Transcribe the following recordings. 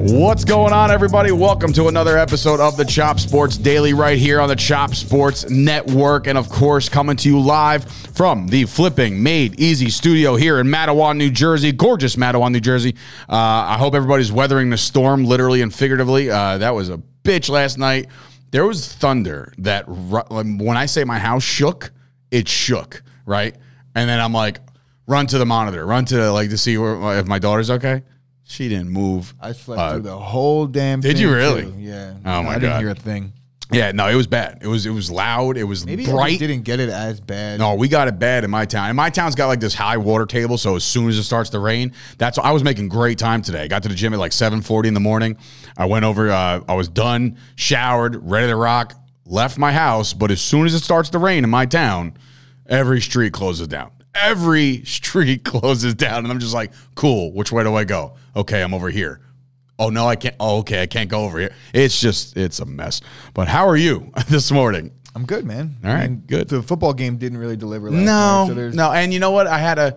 What's going on, everybody? Welcome to another episode of the Chop Sports Daily right here on the Chop Sports Network. And, of course, coming to you live from the Flipping Made Easy studio here in Matawan, New Jersey. Gorgeous Matawan, New Jersey. I hope everybody's weathering the storm, literally and figuratively. That was a bitch last night. There was thunder that, when I say my house shook, it shook, right? And then I'm like, run to the monitor, to see if my daughter's okay. She didn't move. I slept through the whole damn thing. Did you really? Too. Yeah. Oh, my God. I didn't hear a thing. Yeah, no, it was bad. It was loud. It was Maybe bright. I didn't get it as bad. No, we got it bad in my town. And my town's got like this high water table, so as soon as it starts to rain, I was making great time today. I got to the gym at like 7:40 in the morning. I went over, I was done, showered, ready to rock, left my house, but as soon as it starts to rain in my town, every street closes down. Every street closes down, and I'm just like, cool, which way do I go? Okay, I'm over here. Oh, no, I can't. Oh, okay, I can't go over here. It's a mess. But how are you this morning? I'm good, man. All right, good. The football game didn't really deliver last night. No, and you know what? I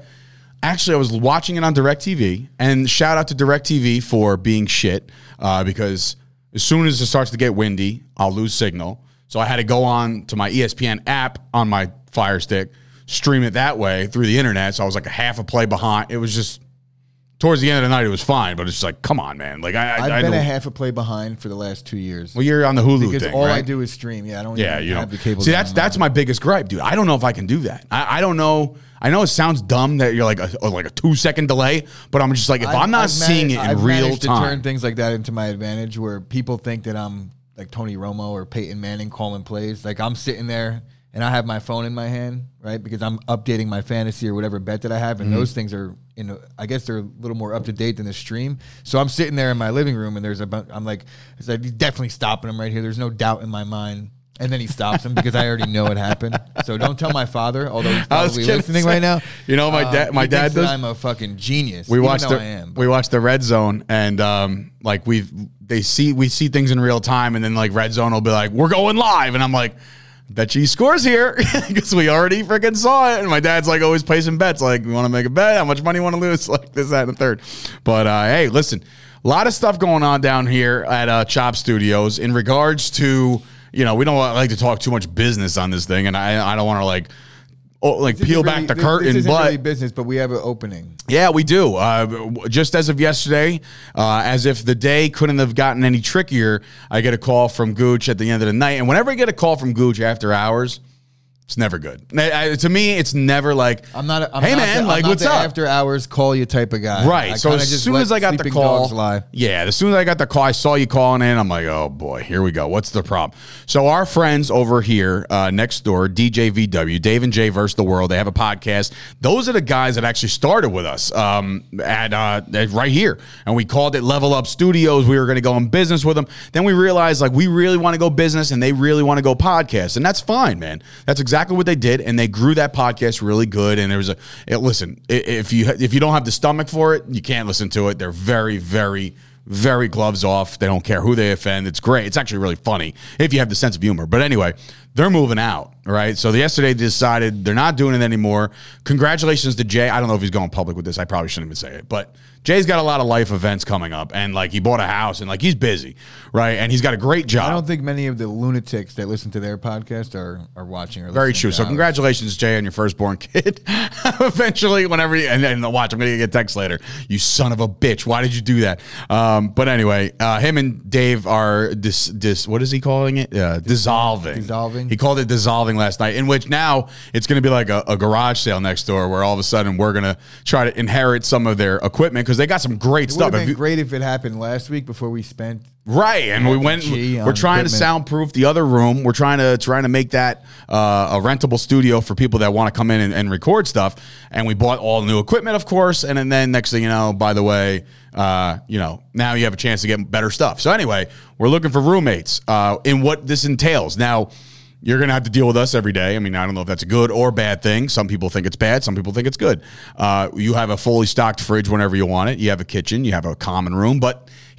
was watching it on DirecTV, and shout out to DirecTV for being shit, because as soon as it starts to get windy, I'll lose signal. So I had to go on to my ESPN app on my Fire Stick, stream it that way through the internet. So I was like a half a play behind. It was just towards the end of the night, it was fine, but it's just like, come on, man. Like I've been a half a play behind for the last 2 years. Well, you're on the Hulu because thing, all right? I do is stream. Yeah, I don't even have the cable. See, that's my biggest gripe, dude. I don't know if I can do that. I don't know. I know it sounds dumb that you're like a 2-second delay, but I'm just like, if I'm not seeing it in real managed time. to turn things like that into my advantage, where people think that I'm like Tony Romo or Peyton Manning calling plays. Like I'm sitting there and I have my phone in my hand, right? Because I'm updating my fantasy or whatever bet that I have, and those things are, I guess they're a little more up to date than the stream. So I'm sitting there in my living room, and I'm like, it's like, he's definitely stopping him right here. There's no doubt in my mind. And then he stops him because I already know it happened. So don't tell my father, although he's probably listening right now. You know, my dad does. I'm a fucking genius. We watched the Red Zone, and we see things in real time, and then like Red Zone will be like, we're going live, and I'm like, bet you he scores here because we already freaking saw it. And my dad's like always placing bets, like, you want to make a bet? How much money you want to lose? Like this, that, and the third. But hey, listen, a lot of stuff going on down here at Chop Studios in regards to, we don't like to talk too much business on this thing, and I don't want to peel back the curtain. This isn't but really business, but we have an opening. Yeah, we do. Just as of yesterday, as if the day couldn't have gotten any trickier, I get a call from Gooch at the end of the night. And whenever I get a call from Gooch after hours, it's never good. To me, it's never like, I'm not what's the up? After hours call you type of guy. Right. So as soon as I got the call, as soon as I got the call, I saw you calling in. I'm like, oh boy, here we go. What's the problem? So our friends over here next door, DJ VW, Dave and Jay versus the World, they have a podcast. Those are the guys that actually started with us at right here, and we called it Level Up Studios. We were going to go in business with them. Then we realized like we really want to go business, and they really want to go podcast, and that's fine, man. That's exactly what they did, and they grew that podcast really good. And there was listen, if you don't have the stomach for it, you can't listen to it. They're very, very, very gloves off. They don't care who they offend. It's great. It's actually really funny if you have the sense of humor. But anyway, they're moving out, right? So yesterday they decided they're not doing it anymore. Congratulations to Jay. I don't know if he's going public with this. I probably shouldn't even say it, but Jay's got a lot of life events coming up, and like he bought a house, and like he's busy, right? And he's got a great job. I don't think many of the lunatics that listen to their podcast are watching or very true. So congratulations, Jay, on your firstborn kid. Eventually, whenever and watch, I'm gonna get a text later. You son of a bitch! Why did you do that? But anyway, him and Dave are what is he calling it? Dissolving. Dissolving. He called it dissolving last night. In which now it's gonna be like a garage sale next door, where all of a sudden we're gonna try to inherit some of their equipment, because they got some great stuff. It would have been great if it happened last week before we spent. Right, and we're trying to soundproof the other room. We're trying to make that a rentable studio for people that want to come in and record stuff. And we bought all new equipment, of course. And then next thing you know, by the way, now you have a chance to get better stuff. So anyway, we're looking for roommates in what this entails. Now, you're going to have to deal with us every day. I mean, I don't know if that's a good or bad thing. Some people think it's bad. Some people think it's good. You have a fully stocked fridge whenever you want it. You have a kitchen. You have a common room. But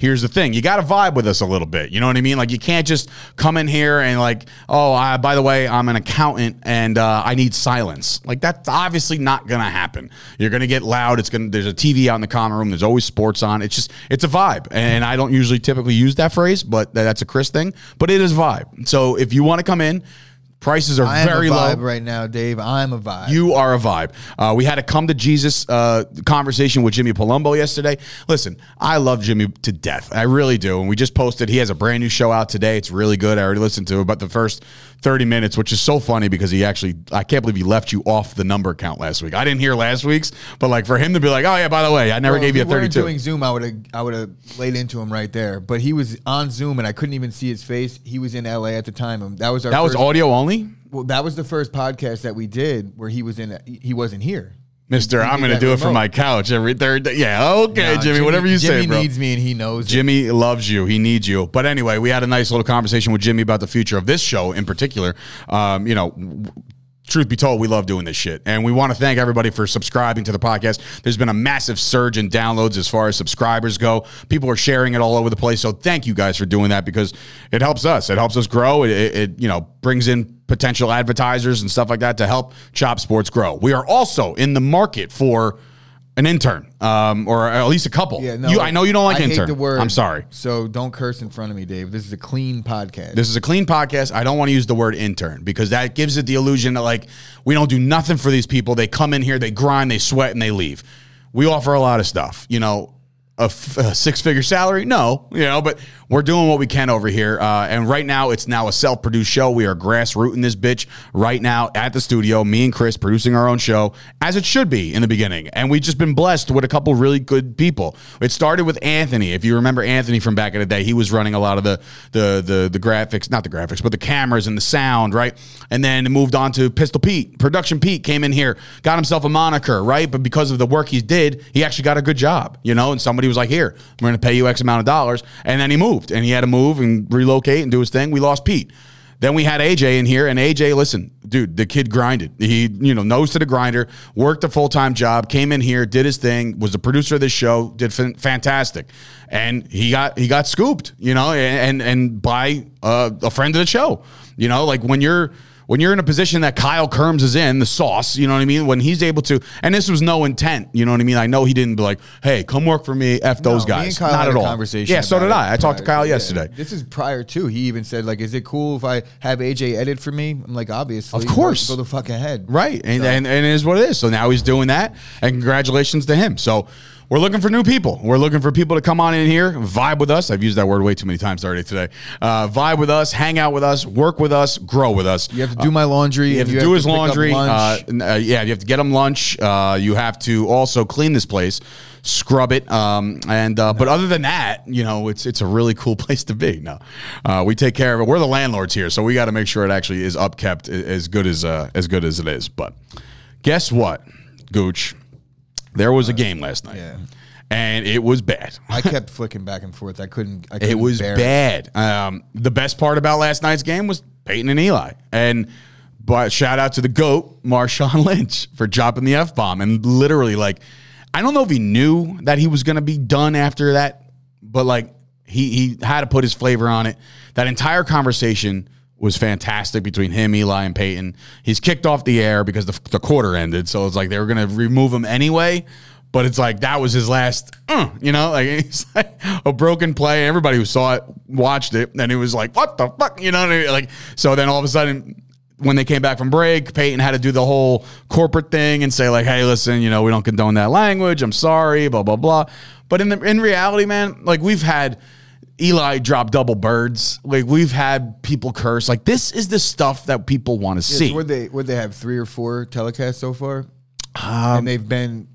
here's the thing. You got to vibe with us a little bit. You know what I mean? Like, you can't just come in here and like, oh, by the way, I'm an accountant and I need silence. Like, that's obviously not going to happen. You're going to get loud. There's a TV out in the common room. There's always sports on. It's a vibe. And I don't usually typically use that phrase, but that's a Chris thing. But it is a vibe. So if you want to come in, prices are very low. I am a vibe right now, Dave. I'm a vibe. You are a vibe. We had a come to Jesus conversation with Jimmy Palumbo yesterday. Listen, I love Jimmy to death. I really do. And we just posted, he has a brand new show out today. It's really good. I already listened to it, but the first 30 minutes, which is so funny because I can't believe he left you off the number count last week. I didn't hear last week's, but like for him to be like, oh yeah, by the way, I never gave you a 32. If we weren't doing Zoom, I would have laid into him right there. But he was on Zoom and I couldn't even see his face. He was in LA at the time. And that was audio only? Well, that was the first podcast that we did where he wasn't here. Mister, I'm going to do it from my couch every third day. Yeah, okay, Jimmy, whatever you say, bro. Jimmy needs me and he knows Jimmy loves you. He needs you. But anyway, we had a nice little conversation with Jimmy about the future of this show in particular. Truth be told, we love doing this shit. And we want to thank everybody for subscribing to the podcast. There's been a massive surge in downloads as far as subscribers go. People are sharing it all over the place. So thank you guys for doing that because it helps us. It helps us grow. It brings in potential advertisers and stuff like that to help Chop Sports grow. We are also in the market for an intern, or at least a couple. Yeah, no, I know you don't like intern. Hate the word, I'm sorry. So don't curse in front of me, Dave. This is a clean podcast. This is a clean podcast. I don't want to use the word intern because that gives it the illusion that like we don't do nothing for these people. They come in here, they grind, they sweat, and they leave. We offer a lot of stuff. A six-figure salary? No, but we're doing what we can over here. And right now, it's now a self-produced show. We are grassrooting this bitch right now at the studio. Me and Chris producing our own show, as it should be in the beginning. And we've just been blessed with a couple really good people. It started with Anthony. If you remember Anthony from back in the day, he was running a lot of the graphics, not the graphics, but the cameras and the sound, right? And then it moved on to Pistol Pete. Production Pete came in here, got himself a moniker, right? But because of the work he did, he actually got a good job, and somebody was like, here, we're going to pay you X amount of dollars. And then he moved and he had to move and relocate and do his thing. We lost Pete. Then we had AJ in here, and AJ, listen, dude, the kid grinded. He, nose to the grinder, worked a full-time job, came in here, did his thing, was the producer of this show, did fantastic. And he got scooped, and by a friend of the show. Like when you're in a position that Kyle Kerms is in, the sauce, you know what I mean? When he's able to, and this was no intent, you know what I mean? I know he didn't be like, hey, come work for me, F those guys. Me and Kyle Not had at a all. Conversation. Yeah, so did I. I talked to Kyle yesterday. This is prior to. He even said, like, is it cool if I have AJ edit for me? I'm like, obviously. Of course. Go the fuck ahead. Right. And it is what it is. So now he's doing that, and congratulations to him. So we're looking for new people. We're looking for people to come on in here, vibe with us. I've used that word way too many times already today. Vibe with us, hang out with us, work with us, grow with us. You have to do my laundry. You have to do his laundry. You have to get him lunch. You have to also clean this place, scrub it. But other than that, it's a really cool place to be. No, we take care of it. We're the landlords here, so we got to make sure it actually is upkept as good as it is. But guess what, Gooch? There was a game last night, and it was bad. I kept flicking back and forth. I couldn't it was bad. The best part about last night's game was Peyton and Eli. But shout out to the GOAT, Marshawn Lynch, for dropping the F-bomb. And literally, I don't know if he knew that he was going to be done after that, but, he had to put his flavor on it. That entire conversation was fantastic between him, Eli, and Peyton. He's kicked off the air because the quarter ended, so it's like they were going to remove him anyway, but it's like that was his last, it's like a broken play. Everybody who saw it watched it, and it was like, what the fuck, so then all of a sudden, when they came back from break, Peyton had to do the whole corporate thing and say hey, listen, we don't condone that language. I'm sorry, blah, blah, blah. But in reality, man, we've had Eli drop double birds. We've had people curse. This is the stuff that people want to see. Would they have 3 or 4 telecasts so far? And they've been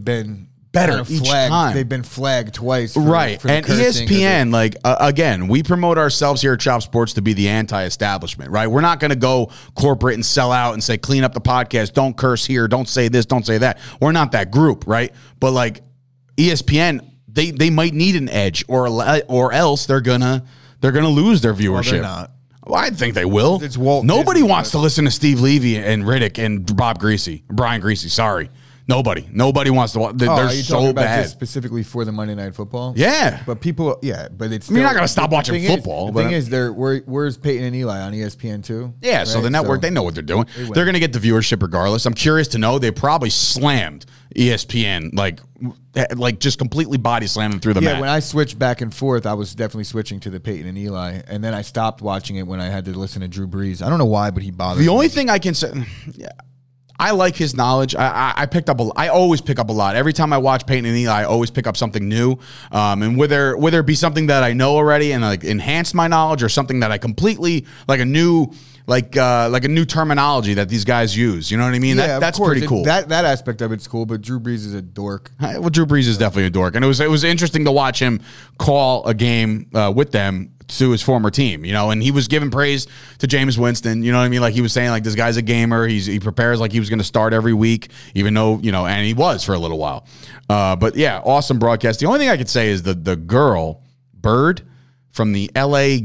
better each time. They've been flagged twice. Right. And ESPN, again, we promote ourselves here at Chop Sports to be the anti-establishment, right? We're not going to go corporate and sell out and say, clean up the podcast. Don't curse here. Don't say this. Don't say that. We're not that group, right? But ESPN, they might need an edge, or else they're gonna lose their viewership. They're not. Well, I think they will. It's Walt Nobody Disney, wants to listen to Steve Levy and Riddick and Brian Greasy. Sorry, Nobody wants to watch. They're so bad. Just specifically for the Monday Night Football? Yeah. But people, but it's you're not going to stop watching football. The thing is, where's Peyton and Eli on ESPN too? Yeah, right? So the network, they know what they're doing. They're going to get the viewership regardless. I'm curious to know, they probably slammed ESPN, like just completely body slamming through the mat. Yeah, when I switched back and forth, I was definitely switching to the Peyton and Eli, and then I stopped watching it when I had to listen to Drew Brees. I don't know why, but he bothered me. The only thing I can say... I like his knowledge. I always pick up a lot. Every time I watch Peyton and Eli, I always pick up something new. And whether it be something that I know already and like enhance my knowledge, or something that I completely like a new terminology that these guys use. You know what I mean? Yeah, that's pretty cool. That aspect of it's cool, but Drew Brees is a dork. Well, Drew Brees is definitely a dork, and it was interesting to watch him call a game with them to his former team, and he was giving praise to Jameis Winston. You know what I mean? Like, he was saying, like, this guy's a gamer. He prepares like he was going to start every week, even though, and he was for a little while. But yeah, awesome broadcast. The only thing I could say is the girl, Bird, from the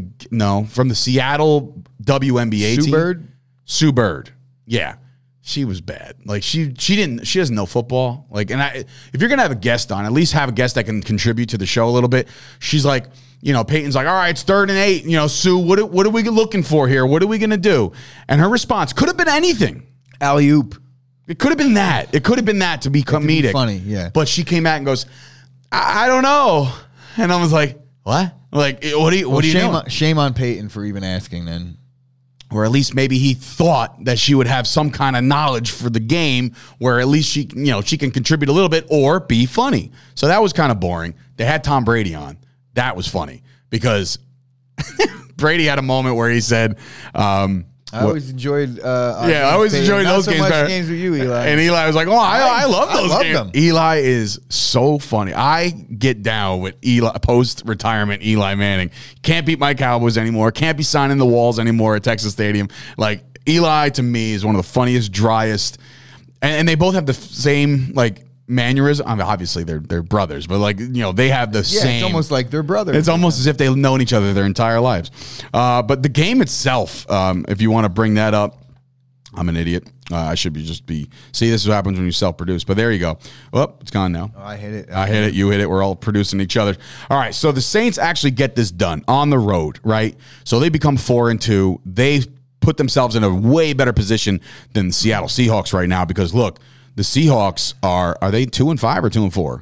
Seattle WNBA team. Sue Bird. Yeah. She was bad. Like, she doesn't know football. Like, and if you're going to have a guest on, at least have a guest that can contribute to the show a little bit. She's like, Peyton's like, all right, it's 3rd and 8. Sue, what are we looking for here? What are we going to do? And her response could have been anything. Alley-oop. It could have been that. It could have been that to be comedic. Be funny, yeah. But she came out and goes, I don't know. And I was like, what? Like, what do you know? Shame on Peyton for even asking then. Or at least maybe he thought that she would have some kind of knowledge for the game where at least she can contribute a little bit or be funny. So that was kind of boring. They had Tom Brady on. That was funny because Brady had a moment where he said, I always enjoyed I always enjoyed those games better. Games with you, Eli. And Eli was like, I love those games. Them. Eli is so funny. I get down with Eli post-retirement Eli Manning. Can't beat my Cowboys anymore. Can't be signing the walls anymore at Texas Stadium. Like, Eli, to me, is one of the funniest, driest, and they both have the same, like, mannerism. I mean, obviously they're brothers, but they have the same. It's almost like they're brothers. It's almost as if they've known each other their entire lives. But the game itself, if you want to bring that up, I'm an idiot. I should see, this is what happens when you self-produce. But there you go. Oh, it's gone now. Oh, I hit it. I hit it. You hit it. We're all producing each other. All right. So the Saints actually get this done on the road, right? So they become 4-2. They put themselves in a way better position than the Seattle Seahawks right now because look. The Seahawks are they 2-5 or 2-4?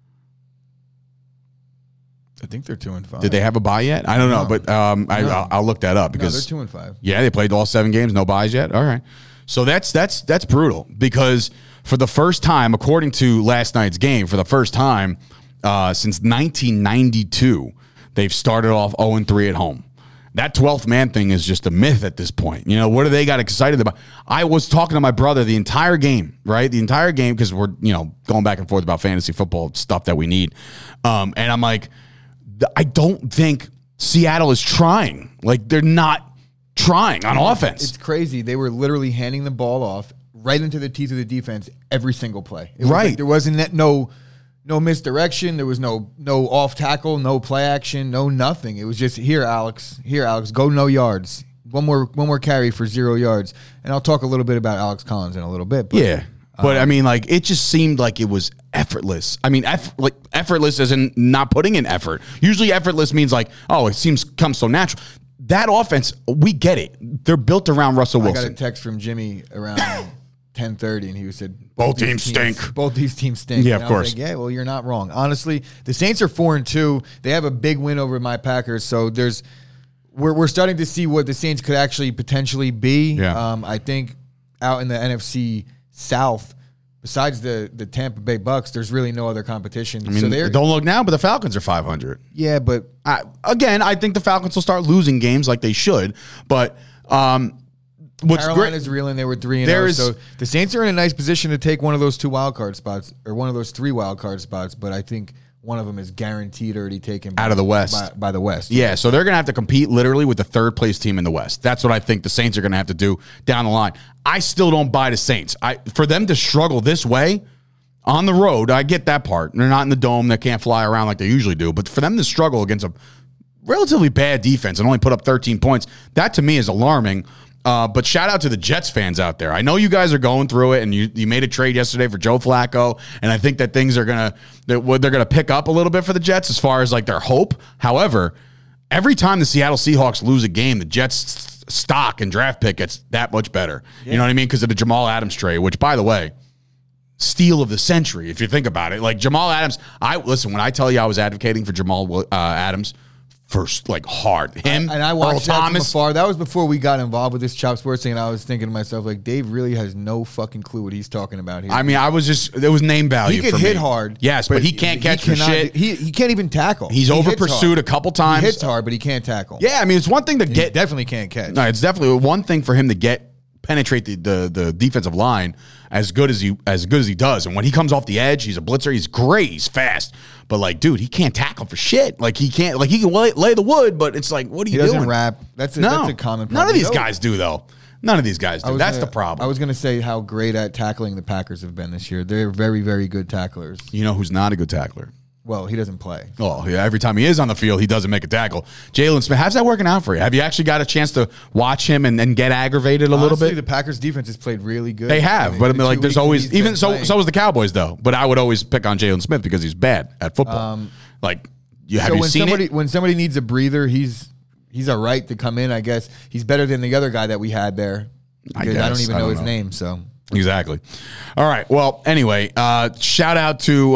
I think they're 2-5. Did they have a bye yet? I don't know, but I'll look that up because they're 2-5. Yeah, they played all 7 games, no byes yet. All right, so that's brutal because for the first time, according to last night's game, for the first time since 1992, they've started off 0-3 at home. That 12th man thing is just a myth at this point. What do they got excited about? I was talking to my brother the entire game, right? The entire game because we're, going back and forth about fantasy football stuff that we need. And I'm like, I don't think Seattle is trying. Like, they're not trying on offense. It's crazy. They were literally handing the ball off right into the teeth of the defense every single play. It was right. Like there wasn't no misdirection. There was no off tackle, no play action, no nothing. It was just here, Alex, go no yards. One more carry for 0 yards. And I'll talk a little bit about Alex Collins in a little bit. But, yeah, but I mean, like, it just seemed like it was effortless. I mean, effortless as in not putting in effort. Usually, effortless means like, oh, it comes so natural. That offense, we get it. They're built around Russell Wilson. I got a text from Jimmy around 10:30, and he said, Both teams stink. Both these teams stink. Yeah, and of course. Like, yeah, well, you're not wrong. Honestly, the Saints are 4-2. They have a big win over my Packers, so we're starting to see what the Saints could actually potentially be. Yeah. I think out in the NFC South, besides the Tampa Bay Bucks, there's really no other competition. I mean, don't look now, but the Falcons are 500. Yeah, but I think the Falcons will start losing games like they should, but Carolina's reeling. They were 3-0. So the Saints are in a nice position to take one of those 2 wild card spots or one of those 3 wild card spots. But I think one of them is guaranteed already taken out of the West by the West. Yeah, so they're going to have to compete literally with the 3rd place team in the West. That's what I think the Saints are going to have to do down the line. I still don't buy the Saints. For them to struggle this way on the road, I get that part. They're not in the dome. They can't fly around like they usually do. But for them to struggle against a relatively bad defense and only put up 13 points, that to me is alarming. But shout out to the Jets fans out there. I know you guys are going through it, and you made a trade yesterday for Joe Flacco, and I think that things are they're gonna pick up a little bit for the Jets as far as like their hope. However, every time the Seattle Seahawks lose a game, the Jets stock and draft pick gets that much better. Yeah. You know what I mean? Because of the Jamal Adams trade, which, by the way, steal of the century, if you think about it. Like Jamal Adams, when I tell you I was advocating for Jamal Adams, first, like hard. Him and I watched that from afar. That was before we got involved with this Chop Sports thing, and I was thinking to myself, like, Dave really has no fucking clue what he's talking about here. I mean, it was name value. He can hit hard. Yes, but he can't catch for shit. He can't even tackle. He's over pursued a couple times. He hits hard, but he can't tackle. Yeah, I mean, it's one thing to get. Definitely can't catch. No, it's definitely one thing for him to penetrate the defensive line as good as he does. And when he comes off the edge, he's a blitzer. He's great. He's fast. But like, dude, he can't tackle for shit. Like he can't. Like he can lay the wood, but it's like, what are you doing? He doesn't rap. That's a common problem. None of these guys do though. None of these guys do. That's the problem. I was going to say how great at tackling the Packers have been this year. They're very, very good tacklers. You know who's not a good tackler? Well, he doesn't play. Oh, yeah. Every time he is on the field, he doesn't make a tackle. Jalen Smith, how's that working out for you? Have you actually got a chance to watch him and get aggravated a little bit? The Packers defense has played really good. They have, but I mean, like, there's always even so was the Cowboys though. But I would always pick on Jalen Smith because he's bad at football. Have you seen it? When somebody needs a breather, he's a right to come in. I guess he's better than the other guy that we had there. I don't even know his name. So. Exactly. All right. Well, anyway, shout out to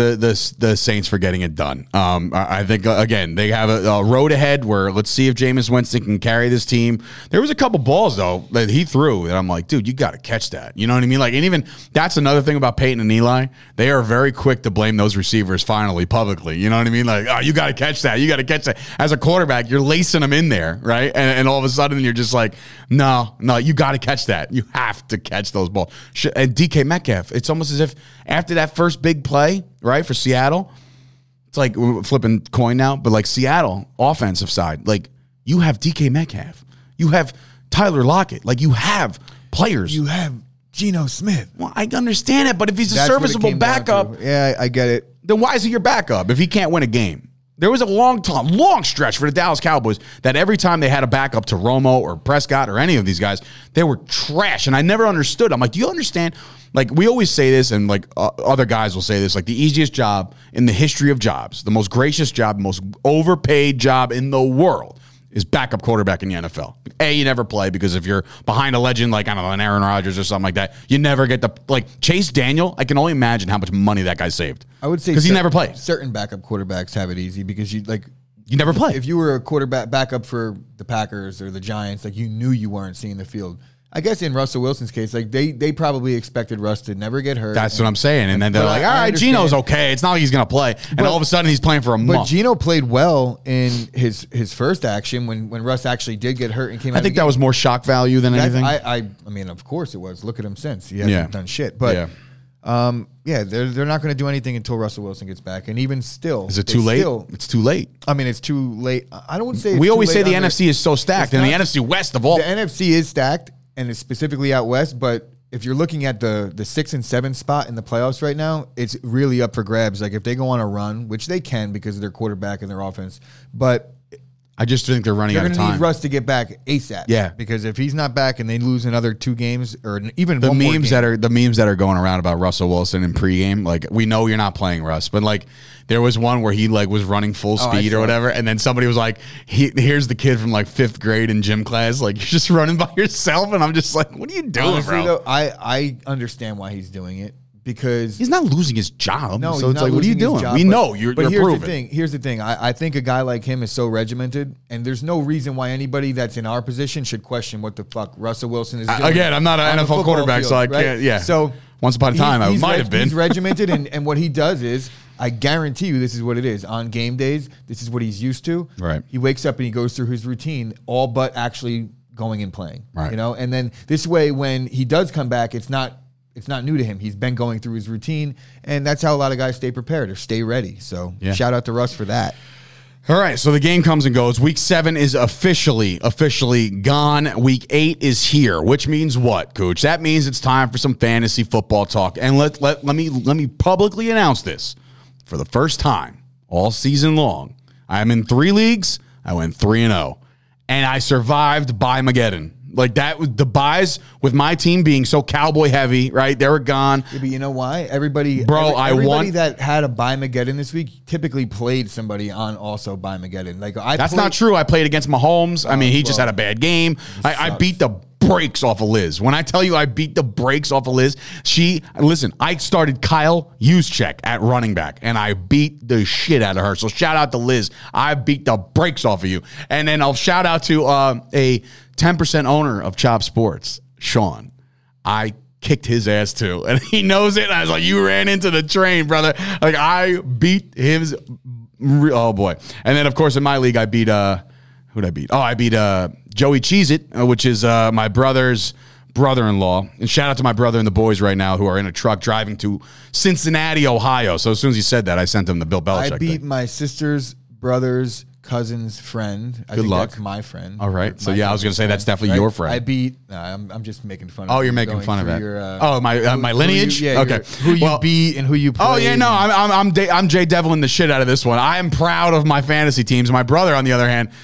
the Saints for getting it done. I think, again, they have a road ahead where let's see if Jameis Winston can carry this team. There was a couple balls, though, that he threw that I'm like, dude, you got to catch that. You know what I mean? Like, and even that's another thing about Peyton and Eli. They are very quick to blame those receivers finally, publicly. You know what I mean? Like, oh, you got to catch that. You got to catch that. As a quarterback, you're lacing them in there, right? And all of a sudden, you're just like, no, you got to catch that. You have to catch those balls. And DK Metcalf, it's almost as if after that first big play, right, for Seattle, it's like we're flipping coin now, but like Seattle, offensive side, like you have DK Metcalf, you have Tyler Lockett, like you have players. You have Geno Smith. Well, I understand it, but if he's a serviceable backup, yeah, I get it. Then why is he your backup if he can't win a game? There was a long stretch for the Dallas Cowboys that every time they had a backup to Romo or Prescott or any of these guys, they were trash. And I never understood. I'm like, do you understand? Like, we always say this, and like other guys will say this, like the easiest job in the history of jobs, the most gracious job, most overpaid job in the world is backup quarterback in the NFL. You never play because if you're behind a legend like, I don't know, an Aaron Rodgers or something like that, you never get like Chase Daniel. I can only imagine how much money that guy saved. I would say because he never played. Certain backup quarterbacks have it easy because you never play. If you were a quarterback backup for the Packers or the Giants, like you knew you weren't seeing the field. I guess in Russell Wilson's case, like they probably expected Russ to never get hurt. That's what I'm saying. And then they're like, all right, Geno's okay. It's not like he's going to play. And all of a sudden he's playing for a month. But Geno played well in his first action when Russ actually did get hurt and came out. I think that was more shock value than anything. I mean, of course it was. Look at him since. He hasn't done shit. But they're not going to do anything until Russell Wilson gets back. And even still. Is it too late? It's too late. I mean, it's too late. I don't say it's We always say the NFC is so stacked. And the NFC West of all. The NFC is stacked. And it's specifically out west, but if you're looking at the 6 and 7 spot in the playoffs right now, it's really up for grabs. Like if they go on a run, which they can because of their quarterback and their offense, but I just think they're running out of time. They're going to need Russ to get back ASAP. Yeah, because if he's not back and they lose another 2 games or even the memes that are going around about Russell Wilson in pregame, like we know you're not playing Russ, but like there was one where he like was running full speed or whatever, and then somebody was like, "Here's the kid from like 5th grade in gym class, like you're just running by yourself," and I'm just like, "What are you doing, honestly, bro?" Though, I understand why he's doing it. Because he's not losing his job. No, so it's like, what are you doing? Job, we know you're here's proven. The thing. Here's the thing. I think a guy like him is so regimented, and there's no reason why anybody that's in our position should question what the fuck Russell Wilson is doing. Again, I'm not an NFL quarterback, field, so I can't. Yeah. So once upon a time, I might have been. He's regimented, and what he does is, I guarantee you, this is what it is. On game days, this is what he's used to. Right. He wakes up and he goes through his routine, all but actually going and playing. Right. You know, and then this way, when he does come back, it's not new to him. He's been going through his routine, and that's how a lot of guys stay prepared or stay ready. So shout out to Russ for that. All right, so the game comes and goes. Week 7 is officially gone. Week 8 is here, which means what, Coach? That means it's time for some fantasy football talk. And let me publicly announce this. For the first time all season long, I'm in 3 leagues. I went 3-0, and I survived by Mageddon. Like that was the buys with my team being so Cowboy heavy, right? They were gone. Yeah, but you know why? Everybody that had a buy-mageddon this week typically played somebody on also buy-mageddon. Like that's not true. I played against Mahomes. I mean, he just had a bad game. I beat the brakes off of Liz. When I tell you I beat the brakes off of Liz, I started Kyle Juszczyk at running back, and I beat the shit out of her. So shout out to Liz. I beat the brakes off of you. And then I'll shout out to a 10% owner of Chop Sports, Sean. I kicked his ass too, and he knows it. And I was like, you ran into the train, brother. Like I beat his, oh boy. And then of course in my league, I beat, who'd I beat? Oh, I beat Joey Cheez-It, which is my brother's brother-in-law. And shout out to my brother and the boys right now who are in a truck driving to Cincinnati, Ohio. So as soon as he said that, I sent him the Bill Belichick I beat my sister's brother's cousin's friend. Good luck. That's my friend. All right. So yeah, I was going to say that's definitely your friend. I beat. I'm just making fun of. Oh, you're making fun of that. My lineage. Okay. Who you beat and who you played. Oh yeah, no, I'm Jay Devlin the shit out of this one. I am proud of my fantasy teams. My brother, on the other hand,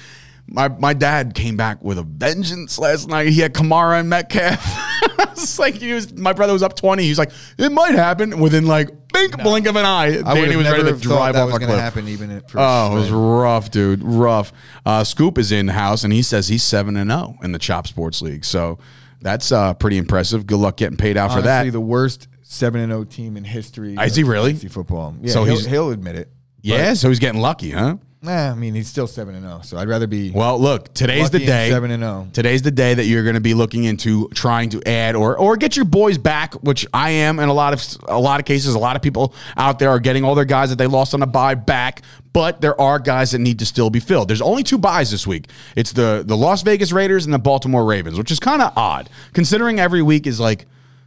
my dad came back with a vengeance last night. He had Kamara and Metcalf. It's like my brother was up 20. He's like, it might happen within like blink of an eye. Danny was ready to drive off a cliff. Happen even it was rough, dude. Rough. Scoop is in house, and he says he's 7-0 in the Chop Sports League. So that's pretty impressive. Good luck getting paid out for that. The worst 7-0 team in history. Is he really? Football. Yeah, so he'll admit it. Yeah, so he's getting lucky, huh? I mean, he's still 7-0, so I'd rather be. Well, look, today's the day. 7-0. Today's the day that you're going to be looking into trying to add or get your boys back, which I am in a lot of cases. A lot of people out there are getting all their guys that they lost on a bye back, but there are guys that need to still be filled. There's only 2 buys this week. It's the Las Vegas Raiders and the Baltimore Ravens, which is kind of odd considering every week is like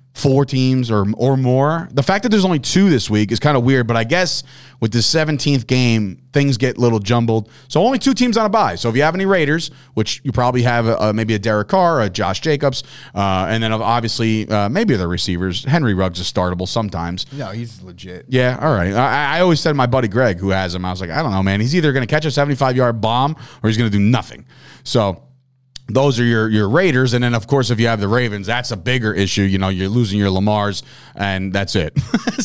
4 teams or more. The fact that there's only 2 this week is kind of weird, but I guess with the 17th game, things get a little jumbled. So only 2 teams on a bye. So if you have any Raiders, which you probably have maybe a Derek Carr, a Josh Jacobs, and then obviously maybe the receivers. Henry Ruggs is startable sometimes. No, he's legit. Yeah, all right. I always said my buddy Greg, who has him, I was like, I don't know, man. He's either going to catch a 75-yard bomb or he's going to do nothing. So those are your Raiders. And then, of course, if you have the Ravens, that's a bigger issue. You know, you're losing your Lamars, and that's it.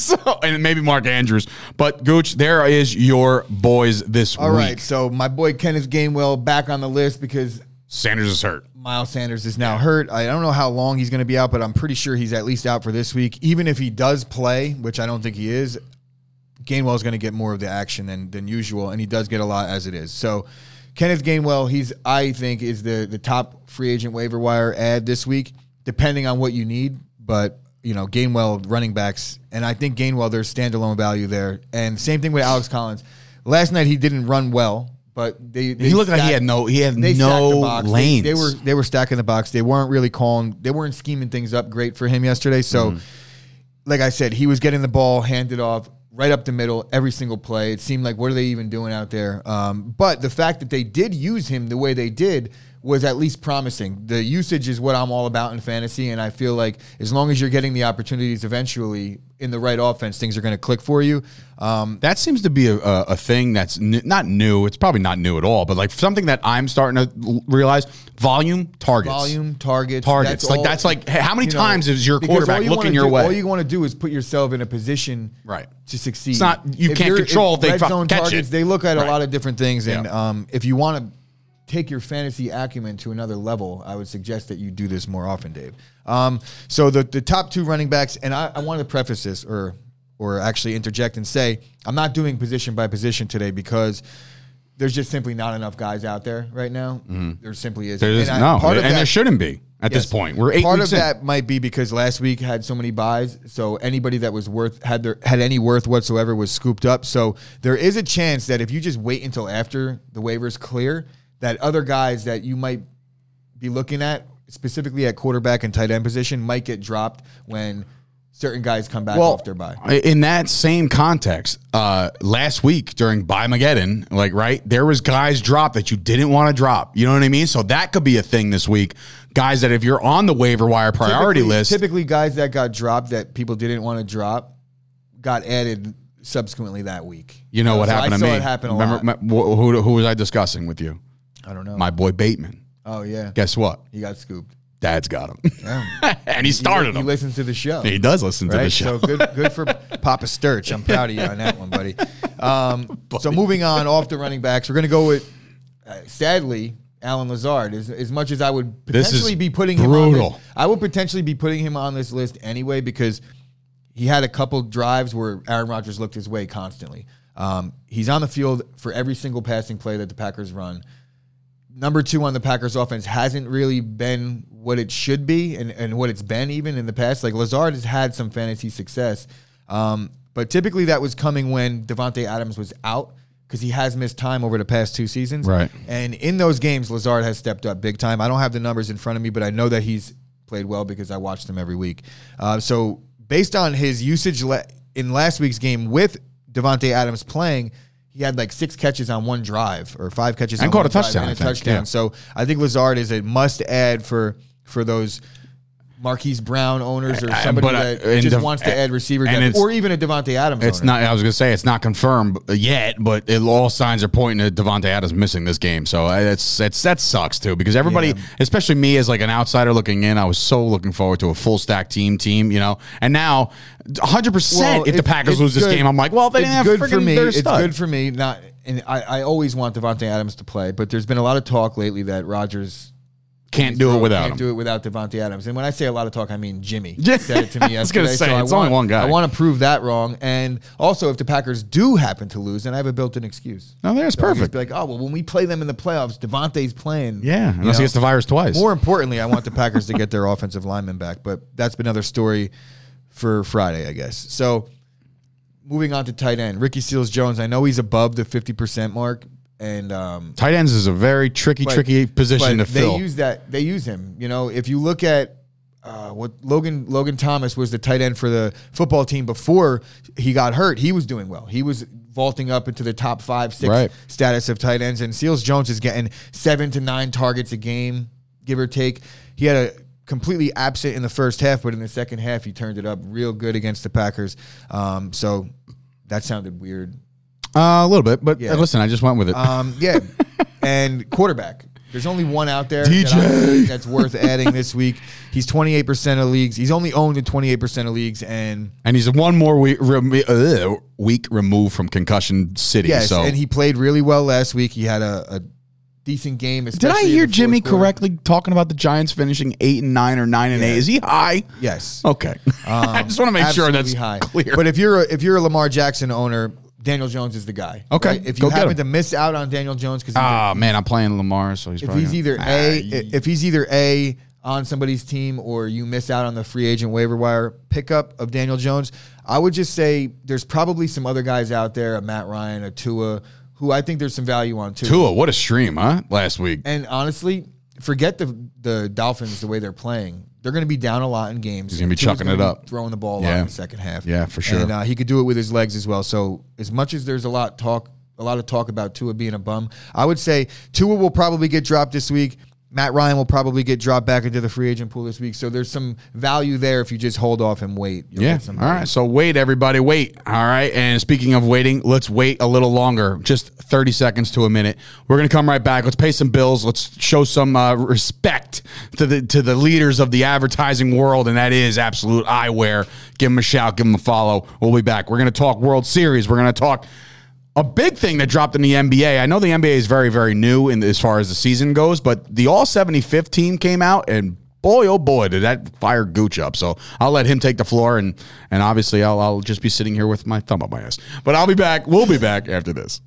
And maybe Mark Andrews. But, Gooch, there is your boys this week. All right, so my boy Kenneth Gainwell back on the list because Sanders is hurt. Miles Sanders is now hurt. I don't know how long he's going to be out, but I'm pretty sure he's at least out for this week. Even if he does play, which I don't think he is, Gainwell is going to get more of the action than usual, and he does get a lot as it is. So Kenneth Gainwell, I think, is the top free agent waiver wire ad this week, depending on what you need. But, you know, Gainwell, running backs, and I think Gainwell, there's standalone value there. And same thing with Alex Collins. Last night he didn't run well, but he looked like he had no lanes. They were stacking the box. They weren't scheming things up great for him yesterday. So, like I said, he was getting the ball handed off right up the middle every single play. It seemed like, what are they even doing out there? But the fact that they did use him the way they did was at least promising. The usage is what I'm all about in fantasy, and I feel like as long as you're getting the opportunities eventually in the right offense, things are going to click for you. That seems to be a thing that's not new. It's probably not new at all, but like something that I'm starting to realize: volume, targets. That's like how many times is your quarterback looking your way? All you want to do is put yourself in a position to succeed. It's not you can't control if they red zone catch targets. it. They look at a lot of different things, and if you want to take your fantasy acumen to another level, I would suggest that you do this more often, Dave. So the top 2 running backs, and I want to preface this or actually interject and say I'm not doing position by position today because there's just simply not enough guys out there right now. There simply isn't. There shouldn't be at this point. We're 8 weeks in. Part of that might be because last week had so many buys, so anybody that was had any worth whatsoever was scooped up. So there is a chance that if you just wait until after the waivers clear, that other guys that you might be looking at, specifically at quarterback and tight end position, might get dropped when certain guys come back off their bye. In that same context, last week during Buy-Mageddon, there was guys dropped that you didn't want to drop. You know what I mean? So that could be a thing this week. Guys that if you're on the waiver wire priority list. Typically guys that got dropped that people didn't want to drop got added subsequently that week. You know what happened to me? I saw it happen a lot. Who was I discussing with you? I don't know. My boy Bateman. Oh, yeah. Guess what? He got scooped. Dad's got him. Yeah. And he started him. He listens to the show. He does listen to the show. So good for Papa Sturch. I'm proud of you on that one, buddy. So moving on off the running backs, we're going to go with, sadly, Allen Lazard. As much as I would potentially be putting him on this, I would potentially be putting him on this list anyway because he had a couple drives where Aaron Rodgers looked his way constantly. He's on the field for every single passing play that the Packers run. Number 2 on the Packers offense hasn't really been what it should be and what it's been even in the past. Like Lazard has had some fantasy success. But typically that was coming when Davante Adams was out because he has missed time over the past 2 seasons. Right. And in those games, Lazard has stepped up big time. I don't have the numbers in front of me, but I know that he's played well because I watched him every week. So based on his usage in last week's game with Davante Adams playing, he had like 6 catches on one drive or 5 catches and on caught one a touchdown, drive and a touchdown. Yeah. So I think Lazard is a must-add for those Marquise Brown owners or somebody that just wants to add receiver depth, or even a Davante Adams owner. Not. I was going to say it's not confirmed yet, but all signs are pointing to Davante Adams missing this game. So that sucks too because everybody, especially me as like an outsider looking in, I was so looking forward to a full stack team, you know. And now, 100%, if the Packers lose this game, I'm like, well, they didn't have freaking their stud. It's good for me. And I always want Davante Adams to play, but there's been a lot of talk lately that Rodgers can't do it without him. Can't do it without Davante Adams. And when I say a lot of talk, I mean Jimmy said it to me yesterday. I was going to say, it's only one guy. I want to prove that wrong. And also, if the Packers do happen to lose, then I have a built-in excuse. No, that's perfect. Be like, oh, well, when we play them in the playoffs, Davante's playing. Yeah, unless he gets the virus twice. More importantly, I want the Packers to get their offensive lineman back. But that's been another story for Friday, I guess. So, moving on to tight end. Ricky Seals-Jones, I know he's above the 50% mark. And tight ends is a very tricky position to fill. They use him. You know, if you look at what Logan Thomas was the tight end for the football team before he got hurt, he was doing well. He was vaulting up into the top 5, 6 status of tight ends. And Seals-Jones is getting 7 to 9 targets a game, give or take. He had a completely absent in the first half, but in the second half he turned it up real good against the Packers. So that sounded weird. A little bit, but listen, I just went with it. And quarterback. There's only one out there DJ that's worth adding this week. He's 28% of leagues. He's only owned in 28% of leagues, and he's one more week removed from concussion city. Yes, so. And he played really well last week. He had a decent game. Did I hear Jimmy correctly talking about the Giants finishing 8-9 or 9-8? Is he high? Yes. Okay. I just want to make sure that's high. Clear. But if you're a Lamar Jackson owner, Daniel Jones is the guy. Okay. Right? If you happen to miss out on Daniel Jones, because I'm playing Lamar, so if he's either A on somebody's team or you miss out on the free agent waiver wire pickup of Daniel Jones, I would just say there's probably some other guys out there, a Matt Ryan, a Tua, who I think there's some value on too. Tua, what a stream, huh? Last week. And honestly, forget the Dolphins the way they're playing. They're going to be down a lot in games. He's going to be chucking it up. Throwing the ball out in the second half. Yeah, for sure. And he could do it with his legs as well. So as much as there's a lot of talk about Tua being a bum, I would say Tua will probably get dropped this week. Matt Ryan will probably get dropped back into the free agent pool this week. So there's some value there if you just hold off and wait. All right. So wait, everybody. Wait. All right. And speaking of waiting, let's wait a little longer. Just 30 seconds to a minute. We're going to come right back. Let's pay some bills. Let's show some respect to the leaders of the advertising world, and that is Absolute Eyewear. Give them a shout. Give them a follow. We'll be back. We're going to talk World Series. We're going to talk a big thing that dropped in the NBA. I know the NBA is very, very new as far as the season goes, but the All-75 team came out, and boy, oh boy, did that fire Gooch up. So I'll let him take the floor, and obviously I'll just be sitting here with my thumb up my ass. But I'll be back. We'll be back after this.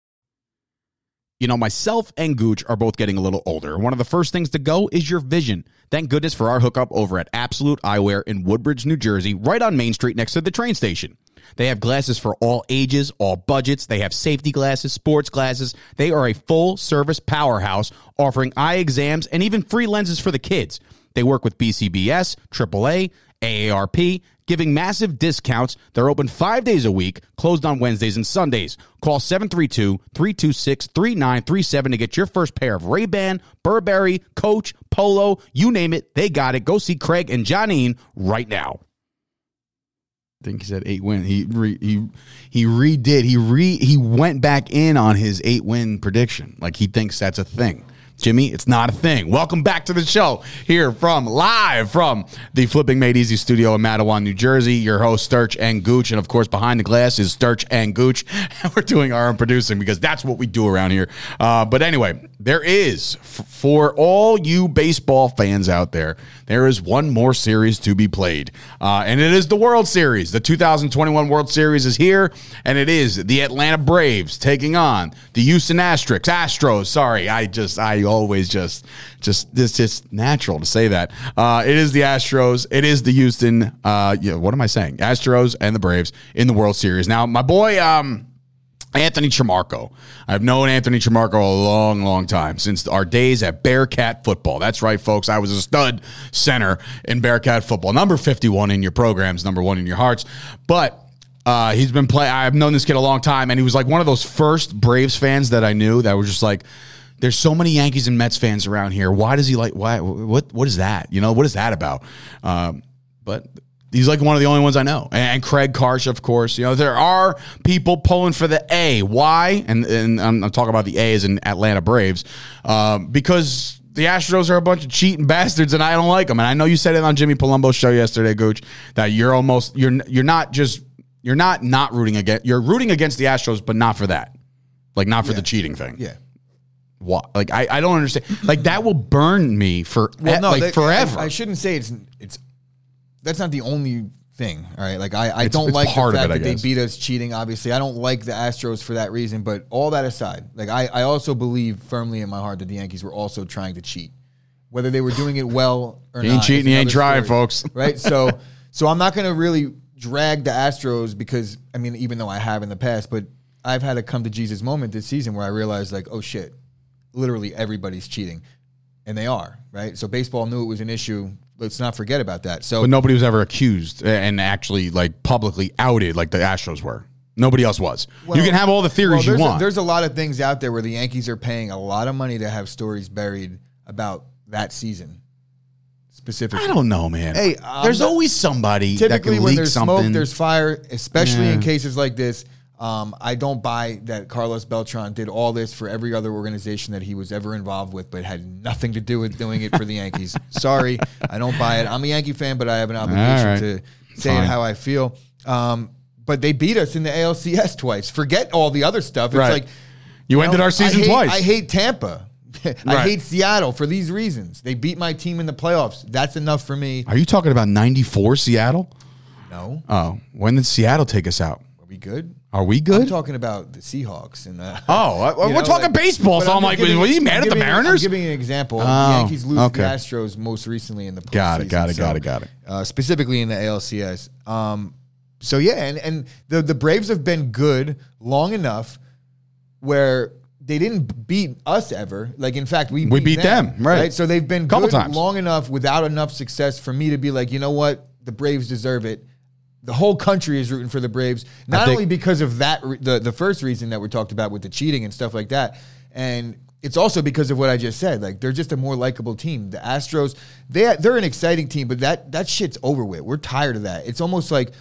You know, myself and Gooch are both getting a little older. One of the first things to go is your vision. Thank goodness for our hookup over at Absolute Eyewear in Woodbridge, New Jersey, right on Main Street next to the train station. They have glasses for all ages, all budgets. They have safety glasses, sports glasses. They are a full-service powerhouse offering eye exams and even free lenses for the kids. They work with BCBS, AAA, AARP, giving massive discounts. They're open 5 days a week, closed on Wednesdays and Sundays. Call 732-326-3937 to get your first pair of Ray-Ban, Burberry, Coach, Polo, you name it, they got it. Go see Craig and Johnine right now. I think he said 8-win. He redid. He went back in on his 8-win prediction. Like he thinks that's a thing. Jimmy, it's not a thing. Welcome back to the show here live from the Flipping Made Easy studio in Matawan, New Jersey. Your host, Sturch and Gooch. And, of course, behind the glass is Sturch and Gooch. We're doing our own producing because that's what we do around here. But anyway, there is, for all you baseball fans out there, there is one more series to be played. And it is the World Series. The 2021 World Series is here, and it is the Atlanta Braves taking on the Houston Astros. Sorry, I always just it's just natural to say that. It is the Astros. It is the Houston. What am I saying? Astros and the Braves in the World Series. Now, my boy, Anthony Trimarco. I've known Anthony Trimarco a long, long time, since our days at Bearcat football. That's right, folks. I was a stud center in Bearcat football. Number 51 in your programs, number 1 in your hearts. But he's been playing. I've known this kid a long time, and he was like one of those first Braves fans that I knew that were just like, there's so many Yankees and Mets fans around here. Why does he like? Why? What is that? You know, what is that about? But he's like one of the only ones I know. And Craig Karsh, of course. You know, there are people pulling for the A. Why? And I'm talking about the A as in Atlanta Braves, because the Astros are a bunch of cheating bastards, and I don't like them. And I know you said it on Jimmy Palumbo's show yesterday, Gooch, that you're not rooting against. You're rooting against the Astros, but not for that, like not for the cheating thing. Yeah. What? Like I don't understand. Like that will burn me forever. I shouldn't say it's. That's not the only thing. All right. Like I don't like the fact that they beat us cheating. Obviously, I don't like the Astros for that reason. But all that aside, like I also believe firmly in my heart that the Yankees were also trying to cheat, whether they were doing it well or not. You ain't cheating, you ain't trying, folks. Right. So I'm not going to really drag the Astros because I mean, even though I have in the past, but I've had a come to Jesus moment this season where I realized like, oh shit. Literally everybody's cheating, and they are, right? So baseball knew it was an issue. Let's not forget about that. So, but nobody was ever accused and actually like publicly outed like the Astros were. Nobody else was. Well, you can have all the theories you want. There's a lot of things out there where the Yankees are paying a lot of money to have stories buried about that season. Specifically. I don't know, man. Hey, there's always somebody that can leak something. Typically when there's smoke, there's fire, especially in cases like this. I don't buy that Carlos Beltran did all this for every other organization that he was ever involved with, but had nothing to do with doing it for the Yankees. Sorry, I don't buy it. I'm a Yankee fan, but I have an obligation to say it how I feel. But they beat us in the ALCS twice. Forget all the other stuff. It's like you ended our season twice. I hate Tampa. I hate Seattle for these reasons. They beat my team in the playoffs. That's enough for me. Are you talking about 94 Seattle? No. Oh, when did Seattle take us out? Are we good? Are we good? I'm talking about the Seahawks. And we're talking baseball, so I'm like, were you mad at the Mariners? I'm giving an example. The Yankees lose the Astros most recently in the postseason. Got it. Specifically in the ALCS. So, yeah, and the Braves have been good long enough where they didn't beat us ever. Like, in fact, we beat them. Right. So they've been good long enough without enough success for me to be like, you know what? The Braves deserve it. The whole country is rooting for the Braves, not only because of that, the first reason that we talked about with the cheating and stuff like that, and it's also because of what I just said. Like, they're just a more likable team. The Astros, they're an exciting team, but that shit's over with. We're tired of that. It's almost like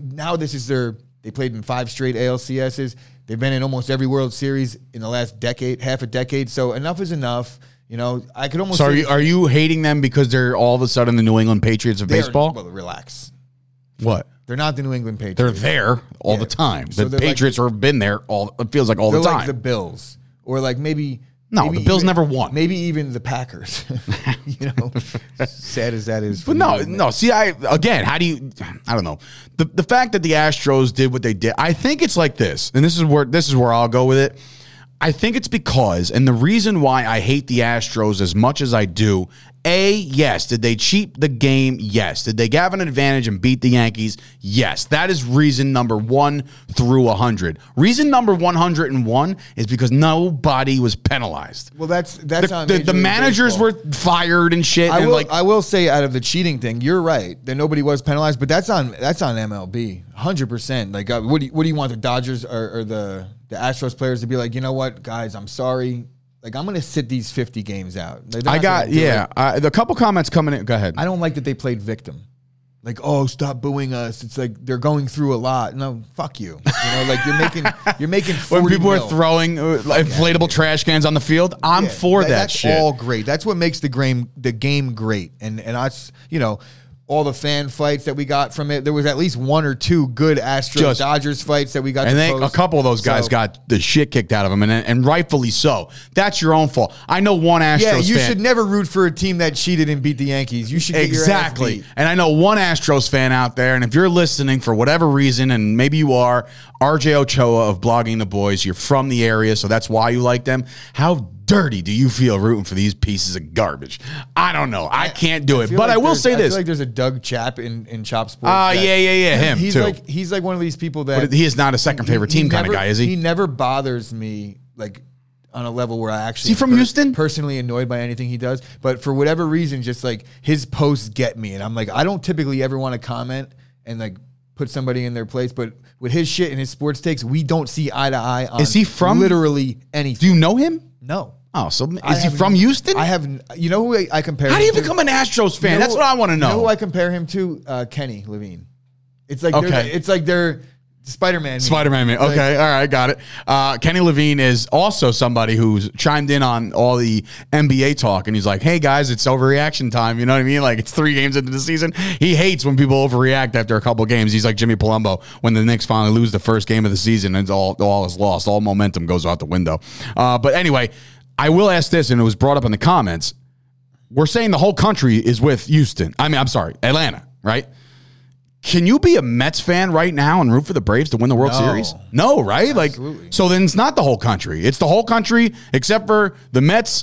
they played in 5 straight ALCSs. They've been in almost every World Series in the last decade, half a decade. So enough is enough. You know, I could almost. So are you hating them because they're all of a sudden the New England Patriots of baseball? Well, relax. What? They're not the New England Patriots. They're there all the time. The Patriots have been there it feels like all the time. They're like the Bills. Or like maybe the Bills never won. Maybe even the Packers. You know, sad as that is. But no. See, how do you? I don't know. The fact that the Astros did what they did, I think it's like this, and this is where I'll go with it. I think it's because, and the reason why I hate the Astros as much as I do. Yes. Did they cheat the game? Yes. Did they have an advantage and beat the Yankees? Yes. That is reason number 1 through 100. Reason number 101 is because nobody was penalized. Well, that's on the managers were fired and shit. I will say, out of the cheating thing, you're right that nobody was penalized, but that's on MLB 100%. Like, what do you want the Dodgers or the Astros players to be like? You know what, guys? I'm sorry. Like, I'm going to sit these 50 games out. A couple comments coming in. Go ahead. I don't like that they played victim. like, oh, stop booing us. It's like they're going through a lot. No, fuck you. Like you're making 40 when people mil. are throwing inflatable trash cans on the field, I'm for that shit. That's all great. That's what makes the game great. And that's, all the fan fights that we got from it. There was at least one or two good Astros-Dodgers fights that we got. And a couple of those guys got the shit kicked out of them, and rightfully so. That's your own fault. I know one Astros fan. Yeah, you should never root for a team that cheated and beat the Yankees. You should get your ass beat. And I know one Astros fan out there, and if you're listening for whatever reason, and maybe you are, RJ Ochoa of Blogging the Boys, you're from the area, so that's why you like them. How dirty do you feel rooting for these pieces of garbage? I don't know. I can't do it. But I will say this. I feel like there's a Doug Chapp in Chop Sports. Yeah. Him, too. He's like one of these people that... But he is not a second favorite team kind of guy, is he? He never bothers me, like, on a level where I actually... Is he from Houston? Personally annoyed by anything he does. But for whatever reason, just, like, his posts get me. And I'm like, I don't typically ever want to comment and, like, put somebody in their place. But with his shit and his sports takes, we don't see eye to eye on... Is he from... literally anything. Do you know him? No. Oh, so is he from Houston? I have. You know who I compare him to? How do you become an Astros fan? That's what I want to know. You know who I compare him to? Kenny Levine. It's like they're Spider-Man. Spider-Man. Okay, all right, got it. Kenny Levine is also somebody who's chimed in on all the NBA talk, and he's like, hey, guys, it's overreaction time. You know what I mean? Like, it's 3 games into the season. He hates when people overreact after a couple of games. He's like Jimmy Palumbo when the Knicks finally lose the first game of the season, and all is lost. All momentum goes out the window. But anyway, I will ask this, and it was brought up in the comments. We're saying the whole country is with Houston. I'm sorry, Atlanta, right? Can you be a Mets fan right now and root for the Braves to win the World Series? No, right? Absolutely. Like, so then it's not the whole country. It's the whole country except for the Mets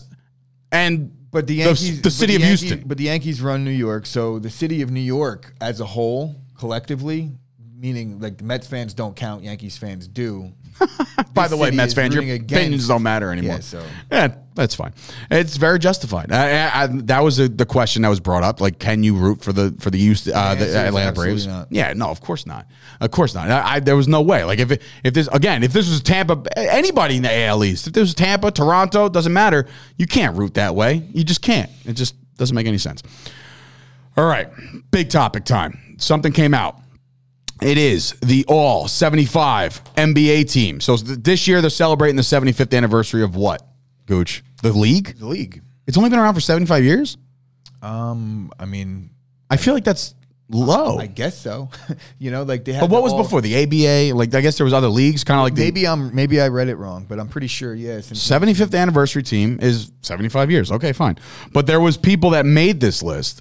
and the Yankees, the city of Houston. But the Yankees run New York, so the city of New York as a whole, collectively, meaning like the Mets fans don't count, Yankees fans do. By the way, Mets fans, your opinions don't matter anymore. Yeah, that's fine. It's very justified. That was the question that was brought up. Like, can you root for the Houston, the Atlanta Braves? Not. Yeah, no, of course not. Of course not. There was no way. Like, if this was Tampa, anybody in the AL East, if this was Tampa, Toronto, doesn't matter. You can't root that way. You just can't. It just doesn't make any sense. All right, big topic time. Something came out. It is the all 75 NBA team. So this year they're celebrating the 75th anniversary of what, Gooch? The league? The league. It's only been around for 75 years? I mean, I feel like that's low. I guess so. Like they had. But what was before the ABA? Like, I guess there was other leagues, kind of like maybe I read it wrong, but I'm pretty sure. Yeah, 75th anniversary team is 75 years. Okay, fine. But there was people that made this list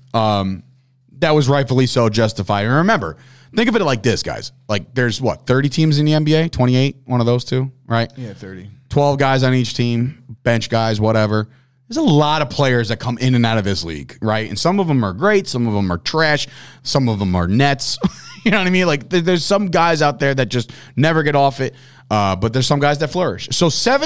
that was rightfully so justified. And remember, think of it like this, guys. Like, there's 30 teams in the NBA? 28, one of those two, right? Yeah, 30. 12 guys on each team, bench guys, whatever. There's a lot of players that come in and out of this league, right? And some of them are great, some of them are trash, some of them are nets. You know what I mean? Like, there's some guys out there that just never get off it, but there's some guys that flourish. So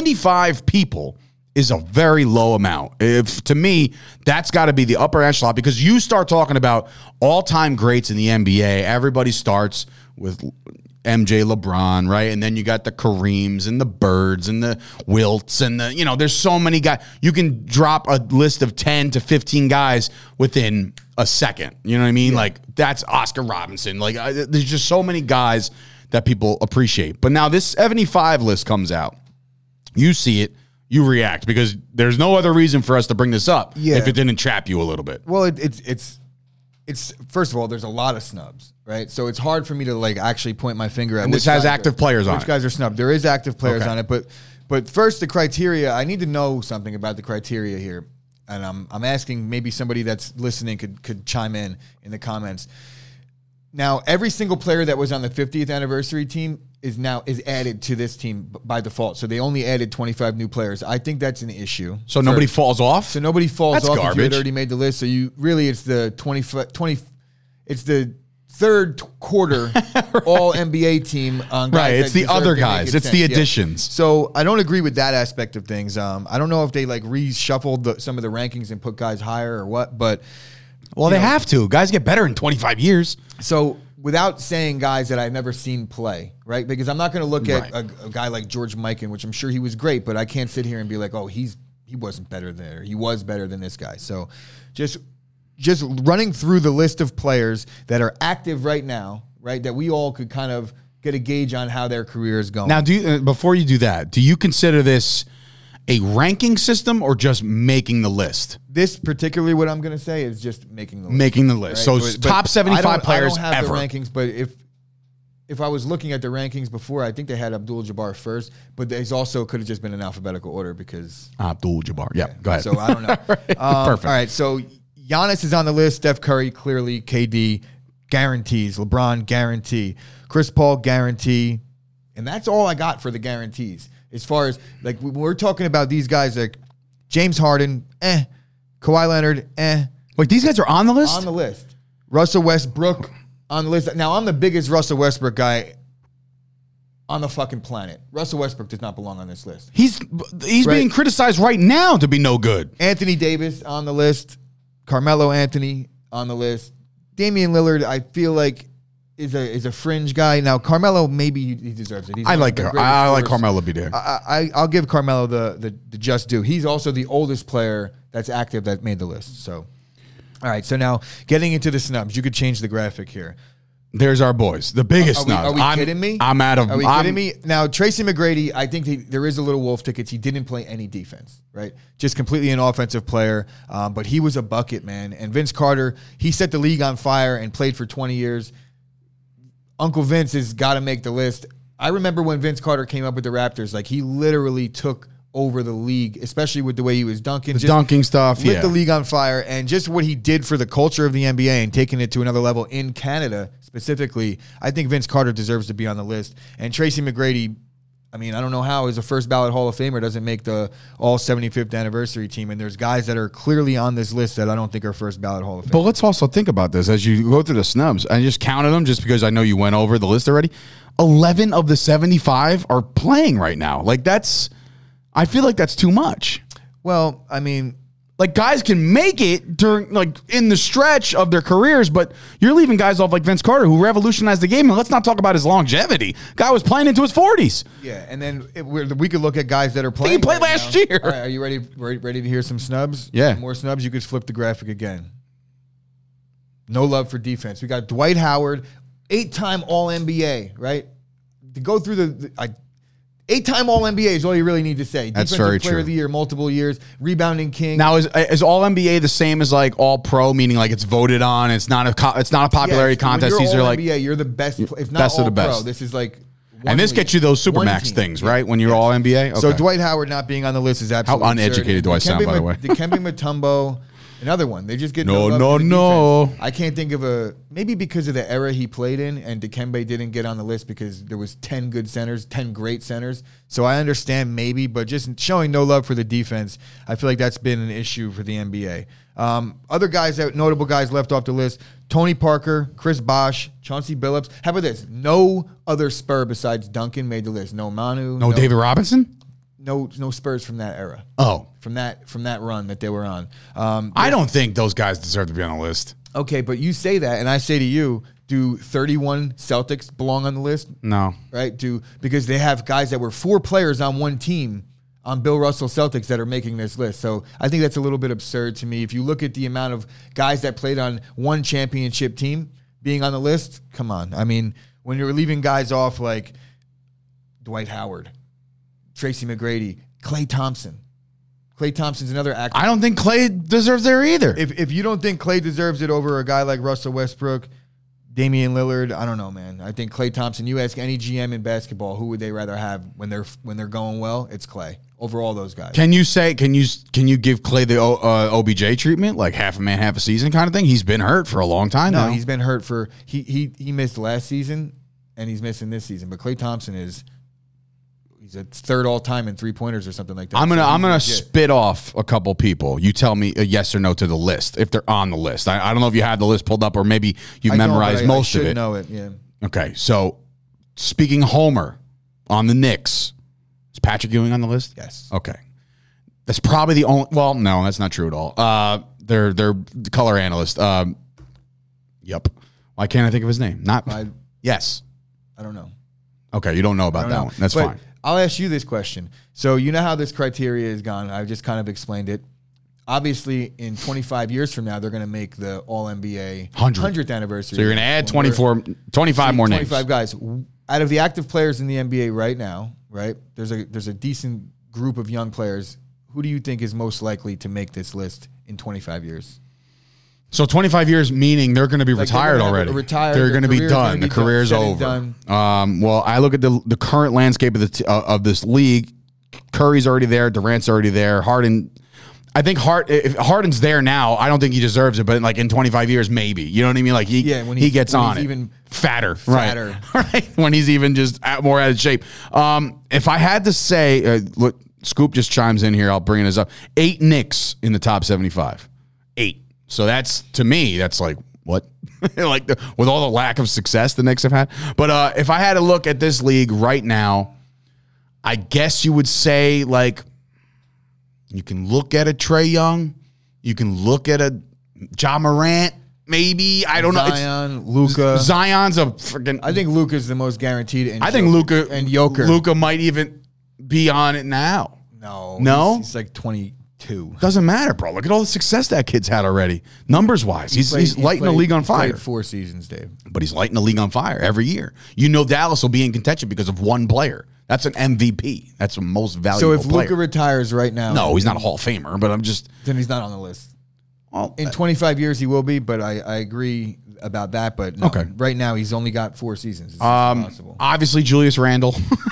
75 people is a very low amount. To me, that's got to be the upper echelon, because you start talking about all-time greats in the NBA, everybody starts with MJ, LeBron, right? And then you got the Kareems and the Birds and the Wilts and there's so many guys. You can drop a list of 10 to 15 guys within a second. You know what I mean? Yeah. Like, that's Oscar Robinson. Like, there's just so many guys that people appreciate. But now this 75 list comes out. You see it. You react, because there's no other reason for us to bring this up if it didn't trap you a little bit. Well, it's first of all, there's a lot of snubs, right? So it's hard for me to like actually point my finger at. And this has active players on it. Which guys are snubbed? There is active players on it, but first the criteria. I need to know something about the criteria here, and I'm asking, maybe somebody that's listening could chime in the comments. Now, every single player that was on the 50th anniversary team is added to this team by default. So they only added 25 new players. I think that's an issue. So nobody falls off? So nobody falls off garbage. If you had already made the list. So it's the 20 it's the third quarter all NBA team on guys. Right, it's the other guys. It's the additions. Yeah. So I don't agree with that aspect of things. I don't know if they like reshuffled some of the rankings and put guys higher or what, but they have to. Guys get better in 25 years. So without saying guys that I've never seen play, right? Because I'm not going to look at a guy like George Mikan, which I'm sure he was great, but I can't sit here and be like, oh, he wasn't better there. He was better than this guy. So just just running through the list of players that are active right now, right, that we all could kind of get a gauge on how their career is going. Now, before you do that, do you consider this a ranking system or just making the list? This particularly, what I'm going to say is just making the list. Making the list. Right? So top 75 players I don't have ever. The rankings, but if I was looking at the rankings before, I think they had Abdul-Jabbar first, but they also could have just been in alphabetical order because Abdul-Jabbar. Yeah, go ahead. So I don't know. Perfect. All right, so Giannis is on the list. Steph Curry, clearly. KD, guarantees. LeBron, guarantee. Chris Paul, guarantee. And that's all I got for the guarantees. As far as, like, when we're talking about these guys, like James Harden, Kawhi Leonard, Wait, these guys are on the list? On the list. Russell Westbrook, on the list. Now, I'm the biggest Russell Westbrook guy on the fucking planet. Russell Westbrook does not belong on this list. He's being criticized right now to be no good. Anthony Davis on the list. Carmelo Anthony on the list. Damian Lillard, I feel like, is a fringe guy. Now, Carmelo, maybe he deserves it. I like Carmelo be there. I'll give Carmelo the just due. He's also the oldest player that's active that made the list. So, all right. So now getting into the snubs, you could change the graphic here. There's our boys, the biggest snubs. Are we kidding me? I'm out of. Are we kidding me? Now, Tracy McGrady, I think there is a little wolf tickets. He didn't play any defense, right? Just completely an offensive player, but he was a bucket, man. And Vince Carter, he set the league on fire and played for 20 years. Uncle Vince has got to make the list. I remember when Vince Carter came up with the Raptors, like he literally took over the league, especially with the way he was dunking. The dunking stuff, lit the league on fire, and just what he did for the culture of the NBA and taking it to another level in Canada specifically. I think Vince Carter deserves to be on the list. And Tracy McGrady, I mean, I don't know how as a first ballot Hall of Famer doesn't make the all 75th anniversary team. And there's guys that are clearly on this list that I don't think are first ballot Hall of Famer. But let's also think about this as you go through the snubs. I just counted them just because I know you went over the list already. 11 of the 75 are playing right now. Like I feel like that's too much. Well, I mean, like guys can make it during in the stretch of their careers, but you're leaving guys off like Vince Carter who revolutionized the game. And let's not talk about his longevity. Guy was playing into his 40s. Yeah, and then we could look at guys that are playing. He played last year. All right, are you ready to hear some snubs? Yeah. More snubs. You could flip the graphic again. No love for defense. We got Dwight Howard, 8-time All-NBA, right? To go through the 8-time All-NBA is all you really need to say. That's Defensive very player true. of the year, multiple years, rebounding king. Now, is All-NBA the same as like All-Pro, meaning like it's voted on? It's not a popularity contest. When These you're are like All-NBA, you're the best. If not best of the All-Pro, best. this is like. And this gets you those Supermax things, right? When you're All-NBA? Okay. So Dwight Howard not being on the list is absolutely How uneducated do I sound, by the way? Dikembe Mutombo, another one. They just get No. defense. I can't think of maybe because of the era he played in, and Dikembe didn't get on the list because there was 10 good centers, 10 great centers. So I understand maybe, but just showing no love for the defense, I feel like that's been an issue for the NBA. Other guys, notable guys left off the list: Tony Parker, Chris Bosh, Chauncey Billups. How about this? No other Spur besides Duncan made the list. No Manu. No David Robinson. No Spurs from that era. Oh, from that run that they were on. I don't think those guys deserve to be on the list. Okay, but you say that, and I say to you, do 31 Celtics belong on the list? No. Right? Because they have guys that were 4 players on one team on Bill Russell Celtics that are making this list. So I think that's a little bit absurd to me. If you look at the amount of guys that played on one championship team being on the list, come on. I mean, when you're leaving guys off like Dwight Howard, Tracy McGrady, Klay Thompson. Klay Thompson's another actor. I don't think Klay deserves there either. If you don't think Klay deserves it over a guy like Russell Westbrook, Damian Lillard, I don't know, man. I think Klay Thompson, you ask any GM in basketball, who would they rather have when they're going well? It's Klay over all those guys. Can you give Klay the OBJ treatment, like half a man, half a season kind of thing? He's been hurt for a long time now. No, he's been hurt for he missed last season and he's missing this season. But Klay Thompson he's a third all time in 3-pointers or something like that. I'm gonna spit off a couple people. You tell me a yes or no to the list if they're on the list. I don't know if you have the list pulled up or maybe you memorized most of it. I should know it. Yeah. Okay, so speaking Homer on the Knicks, is Patrick Ewing on the list? Yes. Okay, that's probably the only. Well, no, that's not true at all. They're the color analyst. Yep. Why can't I think of his name? Yes. I don't know. Okay, you don't know about that one. That's fine. I'll ask you this question. So you know how this criteria is gone. I've just kind of explained it. obviously in 25 years from now, they're going to make the All-NBA 100th anniversary. So you're going to add 25 more names. 25 guys. Out of the active players in the NBA right now, right, there's a decent group of young players. Who do you think is most likely to make this list in 25 years? So 25 years, meaning they're going to be retired already. They're going to be done. The career's over. Well, I look at the current landscape of this league. Curry's already there. Durant's already there. Harden. I think if Harden's there now, I don't think he deserves it. But like in 25 years, maybe. You know what I mean? Like when he gets on it. Even fatter. Right. When he's even just more out of shape. If I had to say, look, Scoop just chimes in here. I'll bring this up. 8 Knicks in the top 75. 8. So that's, to me, that's like, what? Like with all the lack of success the Knicks have had. But if I had to look at this league right now, I guess you would say, like, you can look at a Trae Young. You can look at a Ja Morant, maybe. I don't know. Zion, Luka. Zion's a freaking... I think Luka's the most guaranteed. I think Luka and Joker. Luka might even be on it now. No? He's like 22. Doesn't matter, bro. Look at all the success that kid's had already. Numbers-wise. He's lighting the league on fire. He's played 4 seasons, Dave. But he's lighting the league on fire every year. You know Dallas will be in contention because of one player. That's an MVP. That's the most valuable player. So if Luka retires right now... No, he's not a Hall of Famer, but I'm just... Then he's not on the list. Well, in 25 years, he will be, but I agree about that. But no, right now, he's only got 4 seasons. It's impossible. Obviously, Julius Randle.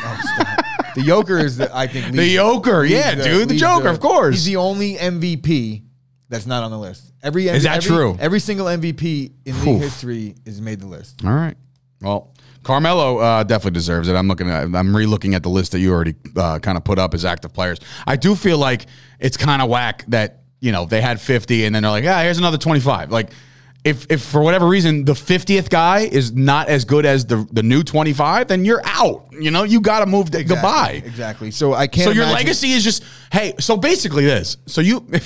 The Joker is, I think... The Joker, the Joker, of course. He's the only MVP that's not on the list. Is that true? Every single MVP in league history is made the list. All right. Well... Carmelo definitely deserves it. I'm re-looking at the list that you already kind of put up as active players. I do feel like it's kind of whack that, you know, they had 50 and then they're like, here's another 25. Like, if for whatever reason the 50th guy is not as good as the new 25, then you're out. You know, you got to move. Goodbye. Exactly. So I can't. So your legacy is just So basically this. So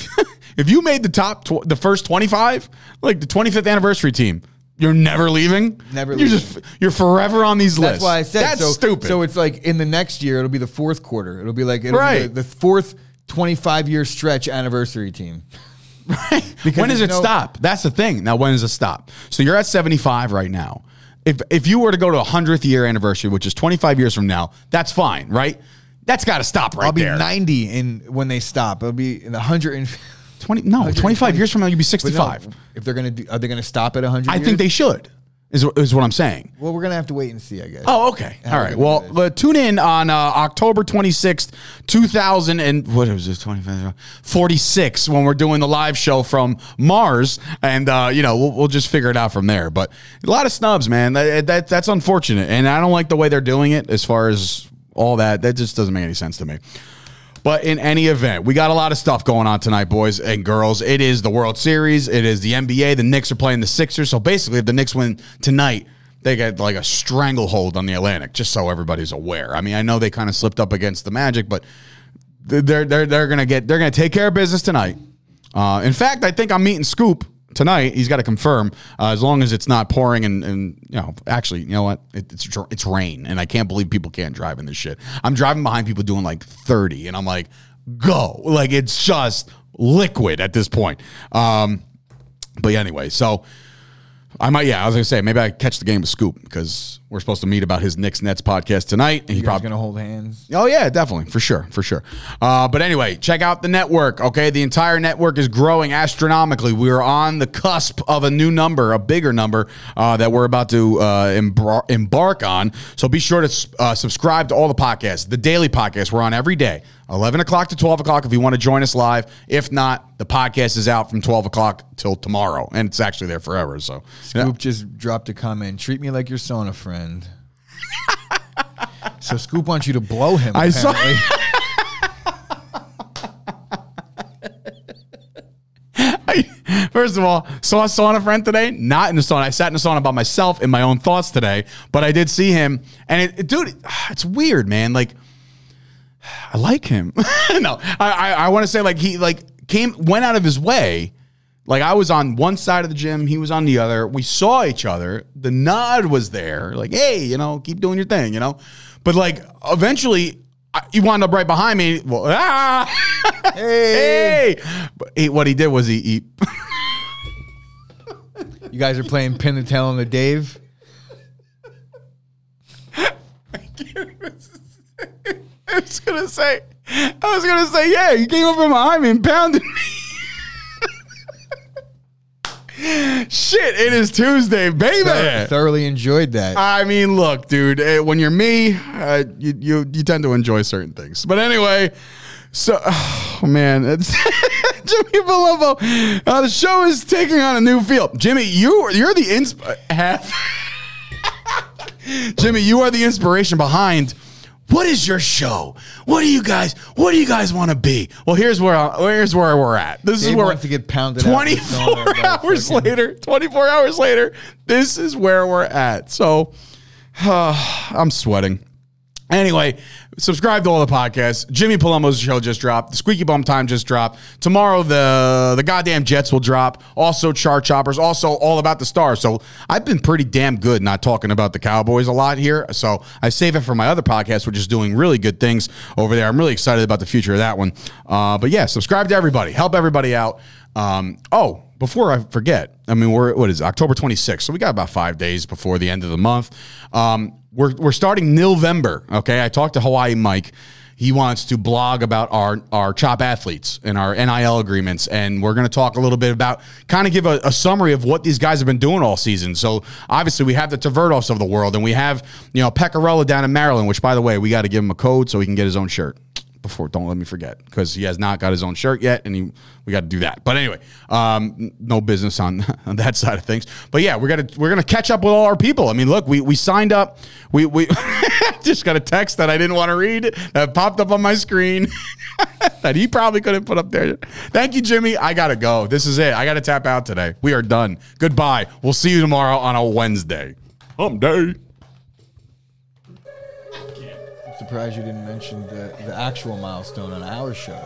if you made the first 25, like the 25th anniversary team. You're never leaving? Never leaving. You're forever on these lists. That's why I said that's stupid. So it's like in the next year, it'll be the 4th quarter. It'll be like the 4th 25-year stretch anniversary team. Right. When does it stop? That's the thing. Now, when does it stop? So you're at 75 right now. If you were to go to a 100th year anniversary, which is 25 years from now, that's fine, right? That's got to stop right there. I'll be 90 when they stop. It'll be in the 100 25 years from now, you'll be 65. No, if they're going to, are they going to stop at 100 I think they should, is what I'm saying. Well, we're going to have to wait and see, I guess. Oh, okay. All right. Well, tune in on October 26th, 46, when we're doing the live show from Mars. And, we'll just figure it out from there. But a lot of snubs, man. That's unfortunate. And I don't like the way they're doing it as far as all that. That just doesn't make any sense to me. But in any event, we got a lot of stuff going on tonight, boys and girls. It is the World Series. It is the NBA. The Knicks are playing the Sixers. So basically, if the Knicks win tonight, they get like a stranglehold on the Atlantic, just so everybody's aware. I mean, I know they kind of slipped up against the Magic, but they're gonna take care of business tonight. In fact, I think I'm meeting Scoop tonight. He's got to confirm, as long as it's not pouring and actually, you know what? It's rain, and I can't believe people can't drive in this shit. I'm driving behind people doing like 30, and I'm like, go. Like, it's just liquid at this point. But anyway, so I might, I was going to say, maybe I catch the game with Scoop because we're supposed to meet about his Knicks Nets podcast tonight. And he's probably going to hold hands. Oh, yeah, definitely. For sure. But anyway, check out the network, okay? The entire network is growing astronomically. We are on the cusp of a new number, a bigger number that we're about to embark on. So be sure to subscribe to all the podcasts. The daily podcast, we're on every day, 11 o'clock to 12 o'clock if you want to join us live. If not, the podcast is out from 12 o'clock till tomorrow, and it's actually there forever. So Scoop just dropped a comment. Treat me like your sauna friend. So Scoop wants you to blow him. I saw. First of all, saw a sauna friend today. Not in the sauna. I sat in the sauna by myself in my own thoughts today, but I did see him, and it's weird, man. Like, I like him. No, I want to say like he went out of his way. Like, I was on one side of the gym, he was on the other. We saw each other. The nod was there. Like, hey, keep doing your thing, But like, eventually, You wound up right behind me. Well, hey. What he did was he You guys are playing Pin the Tail on the Dave. I was gonna say, yeah, you came over behind me and pounded me. Shit, it is Tuesday, baby. Thoroughly enjoyed that. I mean, look, dude, when you're me, you tend to enjoy certain things. But anyway, so, oh man, it's Jimmy Palumbo. The show is taking on a new field. Jimmy, you're the Jimmy, you are the inspiration behind. What is your show? What do you guys want to be? Well, here's where we're at. This Dave is where wants to get pounded 24 hours later. 24 hours later, this is where we're at. So I'm sweating. Anyway, subscribe to all the podcasts. Jimmy Palumbo's show just dropped. The Squeaky Bum Time just dropped. Tomorrow, the goddamn Jets will drop. Also, Chart Choppers. Also, All About the Stars. So I've been pretty damn good not talking about the Cowboys a lot here. So I save it for my other podcast, which is doing really good things over there. I'm really excited about the future of that one. But yeah, subscribe to everybody. Help everybody out. Before I forget, I mean, what is it, October 26th? So we got about 5 days before the end of the month. We're starting November. Okay, I talked to Hawaii Mike. He wants to blog about our Chop athletes and our NIL agreements, and we're going to talk a little bit about, kind of give a summary of what these guys have been doing all season. So obviously we have the Taverdos of the world, and we have Pecorella down in Maryland, which, by the way, we got to give him a code so he can get his own shirt. Don't let me forget, because he has not got his own shirt yet, and we got to do that. But anyway, no business on that side of things. But yeah, we're gonna catch up with all our people. I mean, look, we signed up. We just got a text that I didn't want to read that popped up on my screen that he probably couldn't put up there. Thank you, Jimmy. I gotta go. This is it. I gotta tap out today. We are done. Goodbye. We'll see you tomorrow on a Wednesday. Hump day. Surprised you didn't mention the actual milestone on our show.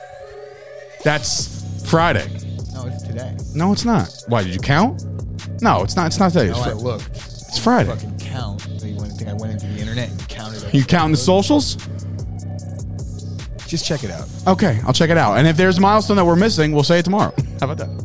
That's Friday. No, it's today. No, it's not. Why, did you count? No, it's not. It's not today. No, I looked. It's Friday. Fucking count. So you wouldn't think I went into the internet and counted. You counting the socials? Just check it out. Okay, I'll check it out. And if there's a milestone that we're missing, we'll say it tomorrow. How about that?